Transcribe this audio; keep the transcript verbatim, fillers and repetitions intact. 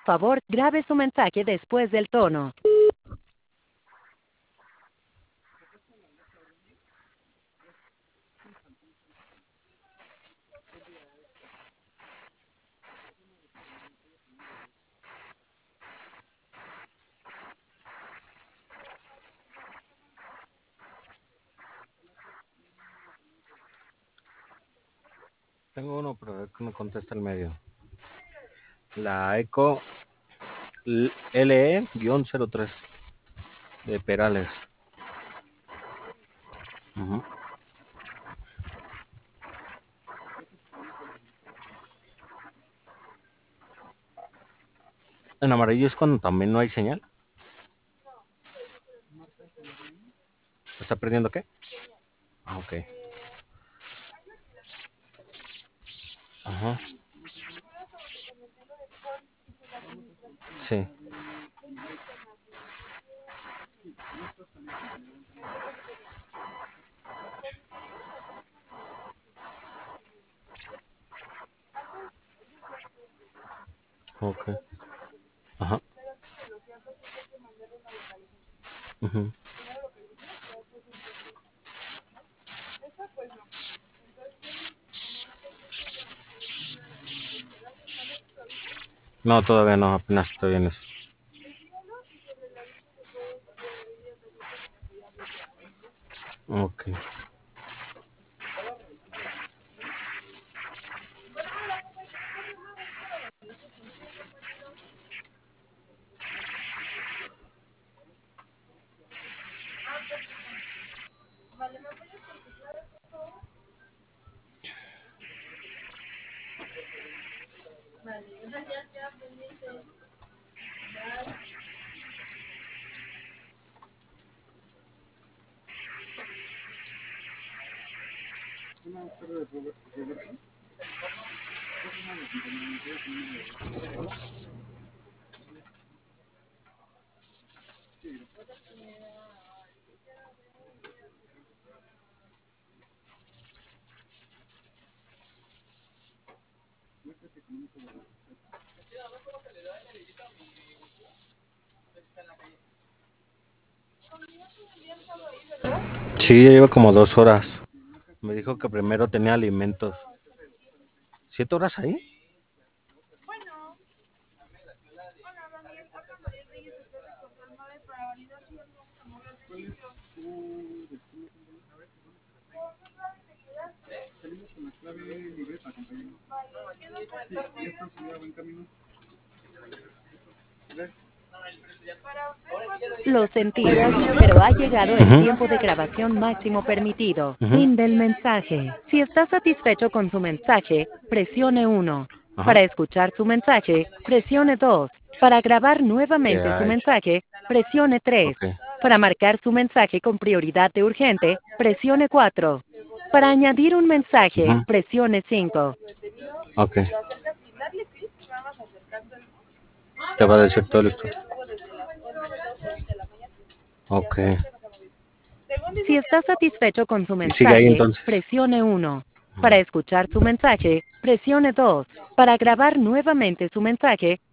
favor, grabe su mensaje después del tono. Tengo uno, pero no contesta el medio. La Eco L E cero tres de Perales. Uh-huh. En amarillo es cuando también no hay señal. ¿Está perdiendo qué? Ah, ok. Ajá. Sí. Ok. Ajá. Uh-huh. No, todavía no, apenas estoy en eso. Ok. Sí, ya lleva como dos horas. Me dijo que primero tenía alimentos. ¿Siete horas ahí? Lo sentimos, pero ha llegado el Uh-huh. tiempo de grabación máximo permitido. Uh-huh. Fin del mensaje. Si está satisfecho con su mensaje, presione uno. Ajá. Para escuchar su mensaje, presione dos. Para grabar ¿Qué nuevamente su hay? mensaje, presione tres. Ok. Para marcar su mensaje con prioridad de urgente, presione cuatro. Para añadir un mensaje, Uh-huh. presione cinco. Ok. Te va a decir todo listo. Ok. Si está satisfecho con su Y sigue ahí mensaje, entonces. presione uno. Para escuchar su mensaje, presione dos. Para grabar nuevamente su mensaje,